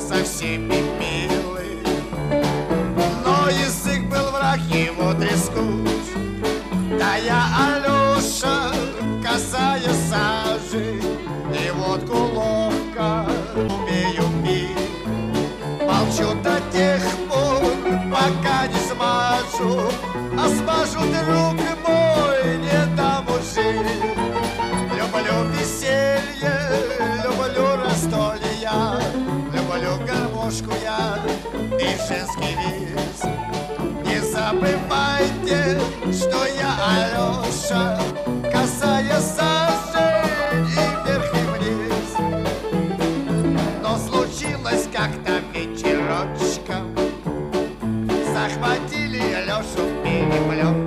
со всеми милый, но язык был враг его трескуч. Да я, Алеша, касая сажи, и водку ловко умею пить. Молчу до тех пор, пока не смажу, а смажу, друг мой, не дам жить. Люблю веселье, люблю раздолья, люблю гармошку я и женский виз. Не забывайте, что я Алеша, касая сажень и вверх и вниз. Но случилось как-то вечерочком, захватили Алешу в переплет.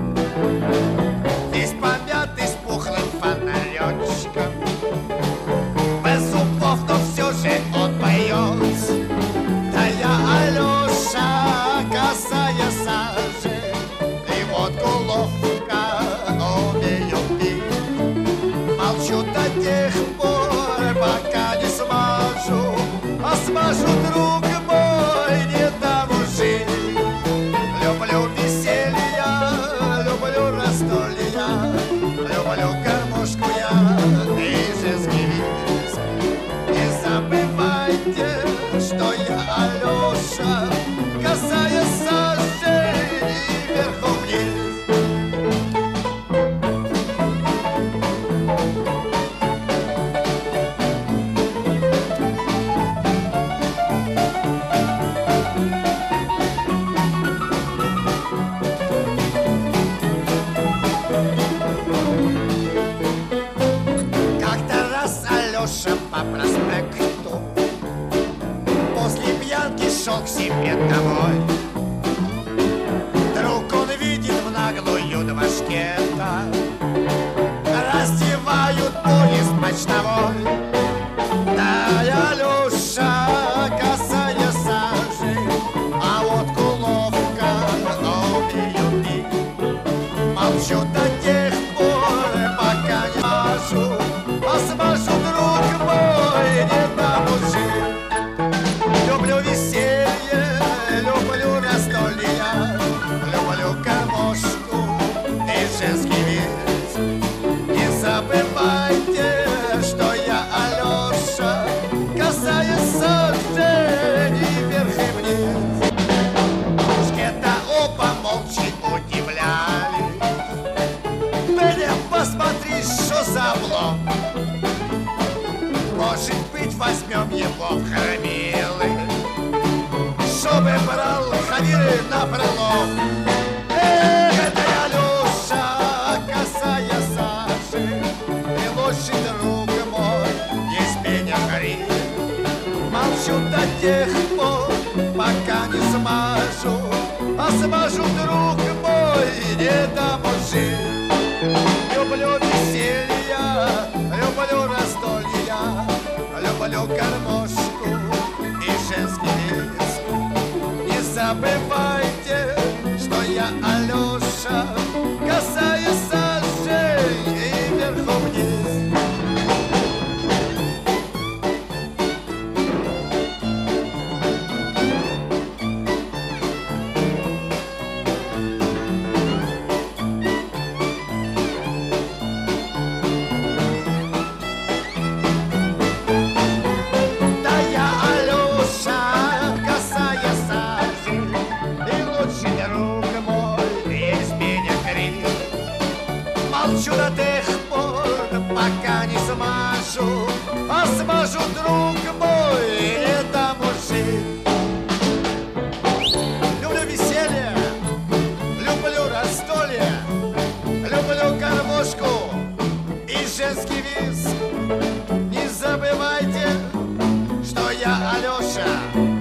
Весь помятый с пухлым фонаречком, без зубов, но все же он поет. Да я, Алеша, касая сажи, и водку ловко умею пить. Молчу до тех пор, пока не смажу, а смажу, друг мой, не дам жить. Люблю веселье, люблю раздолья, люблю гармошку я и женский виз. Не забывайте, что я Алеша, касая сажей и вверху вниз. Как-то раз Алеша по проспекту после пьянки шел к себе домой. Вдруг он видит в наглую два шкета, раздевают поезд почтовой. Да, Алеша, касая сажи, а водку ловко умею пить. Молчу до тех пор, пока не смажу, а смажу, друг мой, не дам жить. Люблю веселье, люблю раздолья, люблю гармошку и женский виз. Не забывайте, что я Алеша, касая сажень и вверх и вниз. Шкета оба молча удивляли. Меня посмотри, что за облом. Может быть, возьмем его в хромилы, чтобы брал хавиры напролом. Это я, Алеша, касая сажи, и лучший друг мой, есть меня хрен. Молчу до тех пор, пока не смажу, а смажу, друг мой, не дам жить. Люблю веселье, люблю раздолья, люблю гармошку и женский виз. Не забывайте, что я Алеша, касая сажей и вверху вниз. Да я, Алеша, касая сажи, и лучший друг мой, весь меня хрен. Молчу до тех пор, пока не смажу, а смажу, друг мой, не дам жить. Люблю веселье, люблю раздолье, люблю гармошку и женский виз. Не забывайте, что я Алеша,